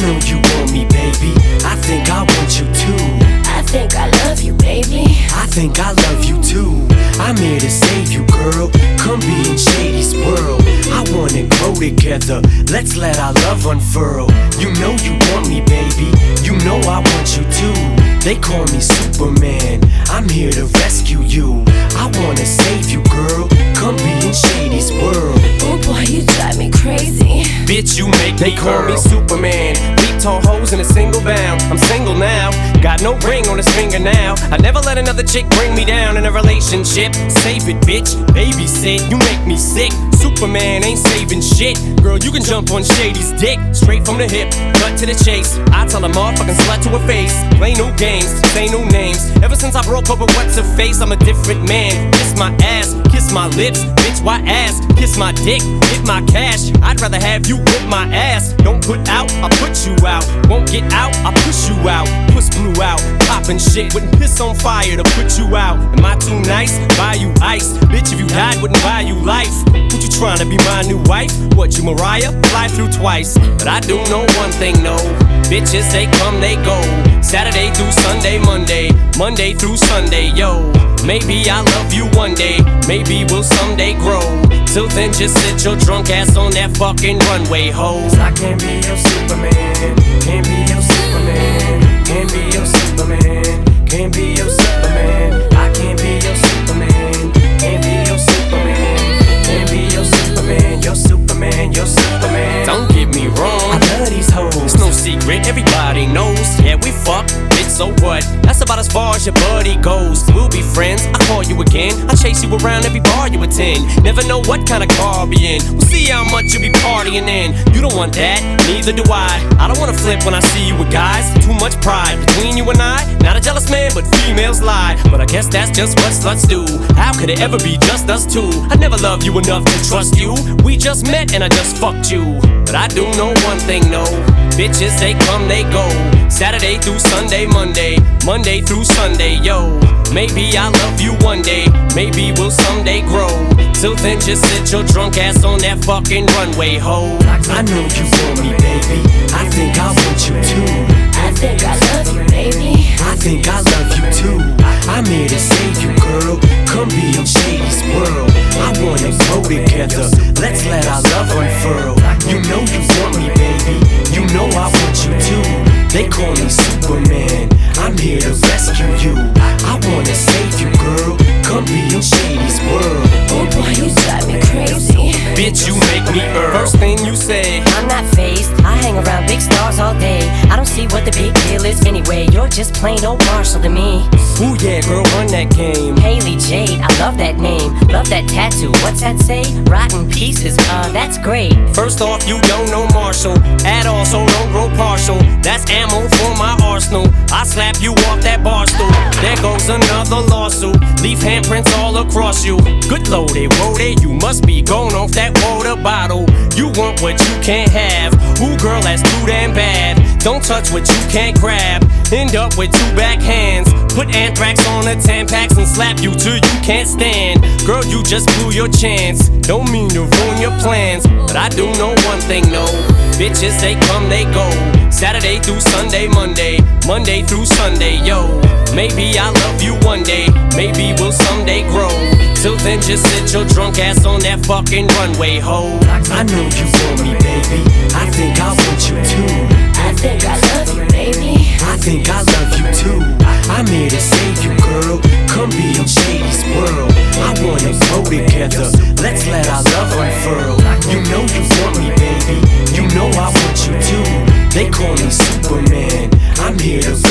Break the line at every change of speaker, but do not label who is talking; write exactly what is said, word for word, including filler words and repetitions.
know you want me, baby. I think I want you too.
I think I love you, baby.
I think I love you too. I'm here to save you, girl. Come be in Shady's world. I wanna grow together. Let's let our love unfurl. You know you want me, baby. You know I want you too. They call me Superman. I'm here to rescue you. I wanna save you, girl. Come be in Shady's world.
Oh boy, you drive me crazy.
Bitch, you make
They
me
call me
girl. Superman. Leap tall hoes in a single bound. I'm single now. Got no ring on his finger now. I never let another chick bring me down in a relationship. Save it, bitch. Babysit. You make me sick. Superman ain't saving shit. Girl, you can jump on Shady's dick. Straight from the hip, cut to the chase. I tell a motherfucking slut to her face. Play no games, say no names. Ever since I broke up with what's her face, I'm a different man. Kiss my ass, kiss my lips. Bitch, why ass? Kiss my dick, hit my cash. I'd rather have you whip my ass. Don't put out, I'll put you out. Won't get out, I'll push you out. Puss blew out, poppin' shit. Wouldn't piss on fire to put you out. Am I too nice? Buy you ice. Bitch, if you died, wouldn't buy you life. What you tryna be my new wife? What, you Mariah? Fly through twice. But I do know one thing, no. Bitches, they come, they go. Saturday through Sunday, Monday. Monday through Sunday, yo. Maybe I'll love you one day. Maybe we'll someday grow. Till then, just sit your drunk ass on that fucking runway, ho.
Cause I can't be your Superman. Can't be your Superman. Can't be your Superman. Can't be your Superman. I can't be your Superman. Can't be your Superman. Can't be your Superman. Your Superman. Your Superman.
Don't get me wrong,
I love these hoes.
it's no secret, everybody knows. Yeah, we fuck, bitch, so what? That's about as far as your buddy goes. We'll be friends, I call you again. I chase you around every bar you attend. Never know what kind of car I'll be in. We'll see how much you be partying in. You don't want that, neither do I. I don't wanna flip when I see you with guys. Too much pride between you and I. Not a jealous man, but females lie. But I guess that's just what sluts do. How could it ever be just us two? I never loved you enough to trust you. We just met and I just fucked you. But I do know one thing, no. Bitches, they come, they go. Saturday through Sunday, Monday. Monday through Sunday, yo. Maybe I'll love you one day. Maybe we'll someday grow. Till then, just sit your drunk ass on that fucking runway, ho.
I know you want me, baby. I think I want you too.
I think I love you, baby.
I think I love you too. I'm here to save you, girl. Come be in Shady's world. I wanna grow together. Let's let our love unfurl. You know you want me, baby. You know I want you too. They call me Superman. I'm here to rescue you. I wanna save you, girl. Come be in Shady's world.
Oh boy, you drive me crazy.
Bitch, you make me earn. First thing you say,
I'm not phased, I hang around big stars all day. I don't see what the big deal is anyway. You're just plain old Marshall to me.
ooh yeah, girl, run that game.
Haley Jade, I love that name. Love that tattoo, what's that say? Rotten pieces, uh, that's great.
First off, you don't know Marshall at all, so don't grow partial. That's ammo for my arsenal. I slap you off that bar stool. There goes another lawsuit. Leave handprints all across you. Good loaded, loaded. You must be going off that water bottle. You want what you can't have. Ooh, girl, that's too damn bad. Don't touch what you can't grab. End up with two backhands. Put anthrax on the Tampax and slap you till you can't stand. Girl, you just blew your chance. Don't mean to ruin your plans, but I do know one thing, no. Bitches, they come, they go. Saturday through Sunday, Monday. Monday through Sunday, yo. Maybe I'll love you one day. Maybe we'll someday grow. Till then, just sit your drunk ass on that fucking runway, ho.
I know you want me, baby. I think I want you too.
I think I love you, baby.
I think I love you too. I'm here to save you, girl. Come be in Shady's world. I wanna grow together. Let's let our love unfurl. You know you want me, baby. You know I want you too. They call me Superman. I'm here to